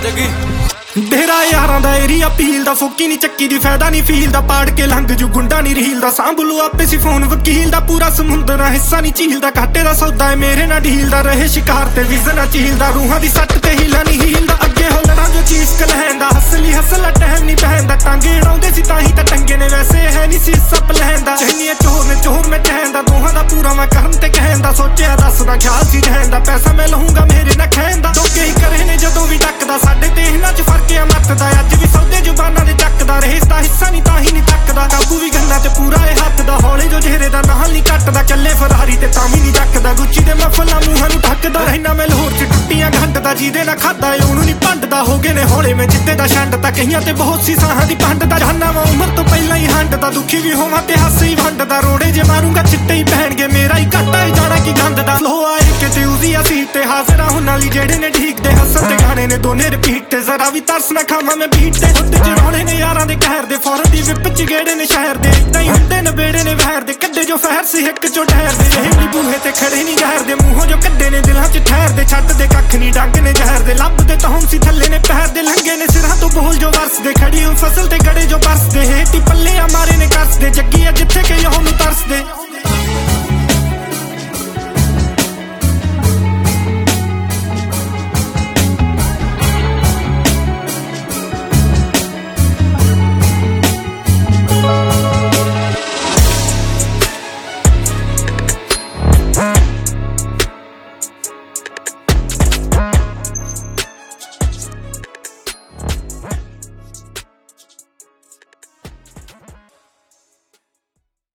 ਜੱਗੀ ਡੇਰਾ ਯਾਰਾਂ ਦਾ area peel ਦਾ ਫੋਕੀ ਨੀ ਚੱਕੀ ਦੀ ਫਾਇਦਾ ਨੀ ਫੀਲ ਦਾ ਪਾੜ ਕੇ ਲੰਘ ਜੂ ਗੁੰਡਾ ਨੀ ਰੀਲ ਦਾ ਸਾਂਭ ਲੂ ਆਪੇ ਸੀ ਫੋਨ ਵਕੀਲ ਦਾ ਪੂਰਾ ਸਮੁੰਦਰ ਆ ਹਿੱਸਾ ਨੀ ਝੀਲ ਦਾ ਘਾਟੇ ਦਾ ਸੌਦਾ ਏ ਮੇਰੇ ਨਾਲ ਢੀਲ ਦਾ ਰਹੇ ਸ਼ਿਕਾਰ ਤੇ ਵਿਜ਼ਨ ਆ ਝੀਲ ਦਾ ਰੂਹਾਂ ਦੀ ਸੱਟ ਤੇ ਹੀਲਾ ਨੀ ਹੀਲ ਦਾ ਅੱਗੇ ਹੋ ਲੜਾਂ ਜੋ ਚੀਜ਼ ਕਲਹਿੰਦਾ ਹਸਲੀ ਹਸਲਾ ਟਹਿਮ ਨੀ ਪਹਿੰਦਾ ਟਾਂਗੇ ਉਡਾਉਂਦੇ ਸੀ ਤਾਂ ਹੀ ਤਾਂ ਟੰਗੇ ਨੇ ਵੈਸੇ ਹੈ ਨੀ ਸੀ ਸੱਪ ਲਹਿੰਦਾ ਚਹੀਆਂ ਚੋਰ ਮੈਂ ਚਹਿੰਦਾ ਦੋਹਾਂ ਦਾ ਪੂਰਾ ਮੈਂ ਕਰਨ ਤੇ ਕਹਿੰਦਾ ਸੋਚਿਆ ਦੱਸਦਾ ਖਿਆਲ ਸੀ ਜਹਿੰਦਾ ਪੈਸਾ ਮੈਂ ਲਹੂੰਗਾ ਮੇਰੇ ਨਾਲ ਖਹਿੰਦਾ ਦੋਗੇ ਹੀ ਕਰੇ ਨੇ ਜਦੋਂ ਵੀ ਡੱਕਦਾ ਸਾਡੇ ਤੇ ਇਹਨਾਂ 'ਚ ਫਰਕ ਆ ਮੱਤ ਦਾ ਅੱਜ ਵੀ ਸੌਦੇ ਜ਼ੁਬਾਨਾਂ ਦੇ ਚੱਕਦਾ ਰੇਸ ਦਾ ਹਿੱਸਾ ਨੀ ਤਾਂ ਹੀ ਨੀ ਤੱਕਦਾ ਕਾਬੂ ਵੀ ਗੰਨਾ ਤੇ ਪੂਰਾ ਇਹ ਹੱਥ ਦਾ ਹੌਲੇ ਜੋ ਚਿਹਰੇ ਦਾ ਨਾਲ ਨੀ ਕੱਟਦਾ ਚੱਲੇ ਫਰਾਰੀ ਤੇ ਤਾਂ ਵੀ ਨੀ ਚੱਕਦਾ ਗੁੱਚੀ ਦੇ ਮਫਲਾਂ ਮੂੰਹਾਂ ਨੂੰ ਢੱਕਦਾ ਰਹਿਣਾ ਮੈਂ ਲਾਹੌਰ 'ਚ ਟੁੱਟੀਆਂ ਘੰਟਦਾ ਜਿਹਦੇ ਨਾਲ ਖਾਦਾ ਏ ਉਹਨੂੰ ਨੀ ਭੰਡਦਾ ਹੋ ਗਏ ਨੇ ਹੌਲੇ ਮੈਂ ਜਿੱਤੇ ਦਾ ਛੰਡ ਤਾਂ ਕਈਆਂ ਤੇ ਬਹੁਤ ਸੀ ਸਾਹਾਂ ਦੀ ਪੰਡਦਾ ਜਾਨਾ ਵਾ ਉਮਰ ਤੋਂ ਪਹਿਲਾਂ ਹੀ ਹੰਡਦਾ ਦੁਖੀ ਵੀ ਹੋਵਾਂ ਤੇ ਹਾਸੇ ਹੀ ਵੰਡਦਾ ਰੋੜੇ ਜੇ ਮਾਰੂੰਗਾ ਚਿੱਟੇ ਹੀ ਪਹਿਣਗੇ ਮੇਰਾ ਹੀ ਘਾਟਾ ਹੀ ਜਾਣਾ ਕੀ ਗੰਦ ਦਾ ਫਲੋ ਆਏ ਕਿਤੇ ਉਜ਼ੀ ਅਸੀਂ ਤੇ ਹਾਜ਼ਰਾ ਹੁਣ ਵਾਲੀ ਜਿਹੜੇ ਨੇ ਠੀਕ ਦੇ ਹੱਸਣ ਤੇ ਗਾਣੇ ਨੇ ਦੋਨੇ ਰਿਪੀਟ ਤੇ ਜ਼ਰਾ ਵੀ ਤਰਸ ਨਾ ਖਾਵਾਂ ਮੈਂ ਬੀਟ ਤੇ ਉੱਤੇ ਚੜਾਉਣੇ ਨੇ ਯਾਰਾਂ ਦੇ ਕਹਿਰ ਦੇ ਫੌਰਨ ਦੀ ਵਿਪ ਚ ਗੇੜੇ ਨੇ ਸ਼ਹਿਰ ਦੇ ਏਦਾਂ ਹੀ ਹੁੰਦੇ ਨੇ ਬੇੜੇ ਨੇ ਵਹਿਰ ਦੇ ਕੱਢੇ ਜੋ ਫਹਿਰ ਸੀ ਇੱਕ ਚੋਂ ਠਹਿਰ ਦੇ ਇਹ ਬੂਹੇ ਤੇ ਖੜੇ ਨਹੀਂ ਗਹਿਰ ਦੇ ਮੂੰਹੋਂ ਜੋ ਕੱਢੇ ਨੇ ਦਿਲਾਂ ਚ ਠਹਿਰ ਦੇ ਛੱਡ ਦੇ ਕੱਖ ਨਹੀਂ ਡੰਗ ਨੇ ਜ਼ਹਿਰ ਦੇ ਲੱਭਦੇ ਤਾਂ ਹੁਣ ਸੀ ਥੱਲੇ ਨੇ ਪਹਿਰ ਦੇ ਲੰਗੇ ਨੇ ਸਿਰਾਂ ਤੋਂ ਬੋਲ ਜੋ ਵਰਸਦੇ ਖੜੀ ਹੁਣ ਫਸਲ ਤੇ ਗੜੇ ਜੋ ਬਰਸਦੇ ਹੇਠੀ ਪੱਲੇ ਆ ਮਾਰੇ ਨੇ ਕੱਸਦੇ ਜੱਗੀ ਆ ਜਿੱਥੇ ਕਿ ਉਹਨੂੰ ਤਰਸਦੇ